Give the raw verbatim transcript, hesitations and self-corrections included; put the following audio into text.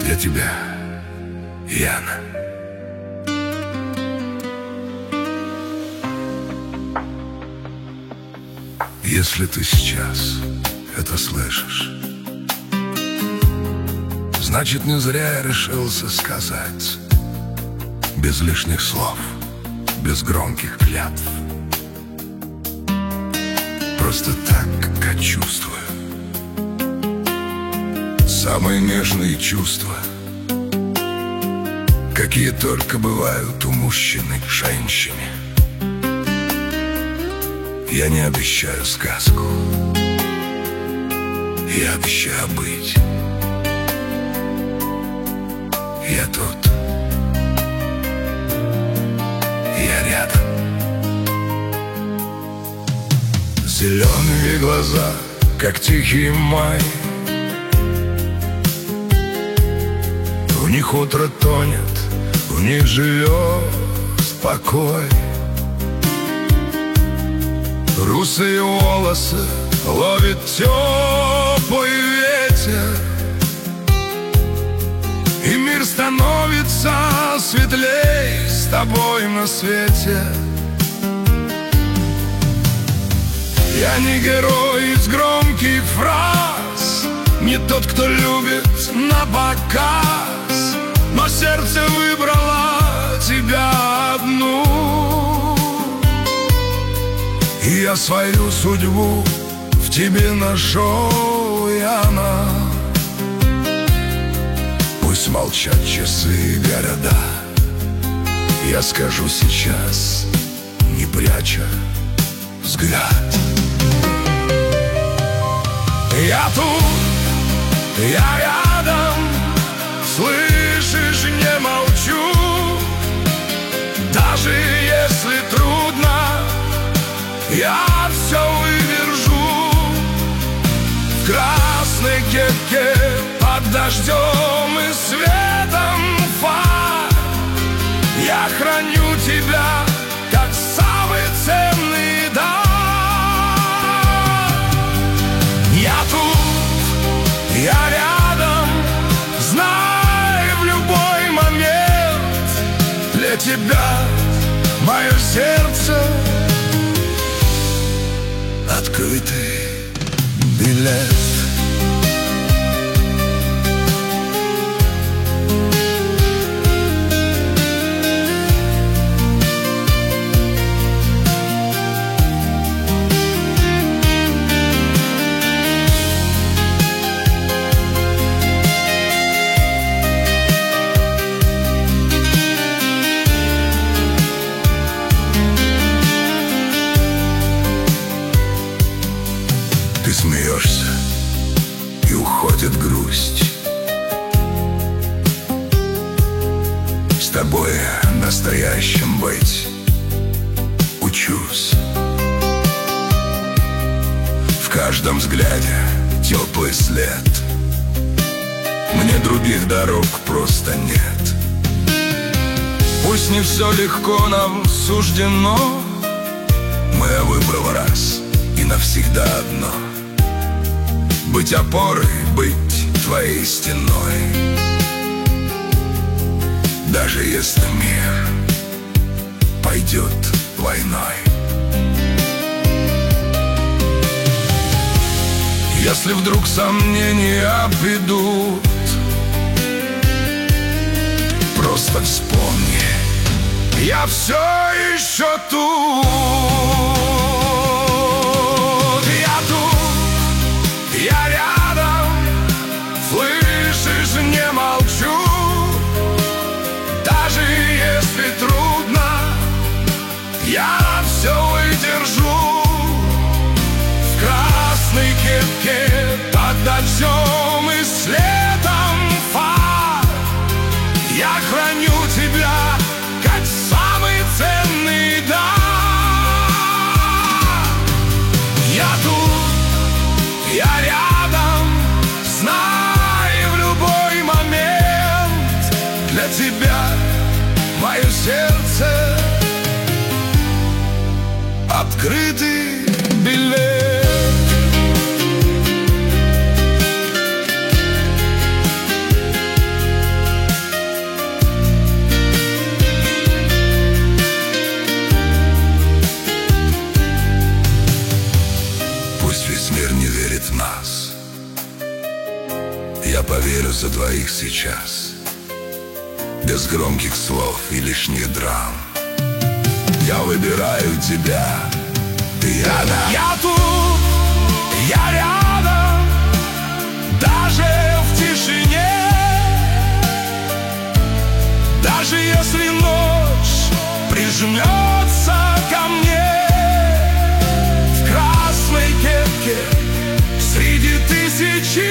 для тебя, Яна. Если ты сейчас это слышишь, значит, не зря я решился сказать. Без лишних слов, без громких клятв. Просто так, как я чувствую. Самые нежные чувства, какие только бывают у мужчины к женщине. Я не обещаю сказку, я обещаю быть. Я тут, я рядом. Зеленые глаза, как тихий май, в них утро тонет, в них живет покой. Русые волосы ловит теплый ветер, и мир становится светлей с тобой на свете. Я не герой из громких фраз, не тот, кто любит на показ, но сердце выбрало тебя одну. И я свою судьбу в тебе нашел, Яна. Пусть молчат часы и города, я скажу сейчас, не пряча взгляд. Я тут, я рядом, слышишь, не молчу. Даже если трудно, я все выдержу. В красной кепке под дождем и светом фар я храню тебя, как самый ценный дар. Я тут, я рядом, знай, в любой момент для тебя мое сердце открытый билет. Ты смеешься, и уходит грусть. С тобой настоящим быть учусь. В каждом взгляде теплый след. Мне других дорог просто нет. Пусть не все легко нам суждено, мы выбрал раз и навсегда одно. Быть опорой, быть твоей стеной, даже если мир пойдет войной. Если вдруг сомнения придут, просто вспомни, я все еще тут. Я рядом, слышишь, не молчу. Даже если трудно, я все выдержу. В красной кепке под дождем и светом фар я храню тебя, как самый ценный дар. Я тут, я рядом, знай, в любой момент для тебя мое сердце открытый билет. весь мир не верит в нас, я поверю за двоих сейчас, без громких слов и лишних драм. Я выбираю тебя, ты рядом. Я тут, я рядом, даже в тишине. Даже если ночь прижмется ко мне, в красной кепке среди тысячи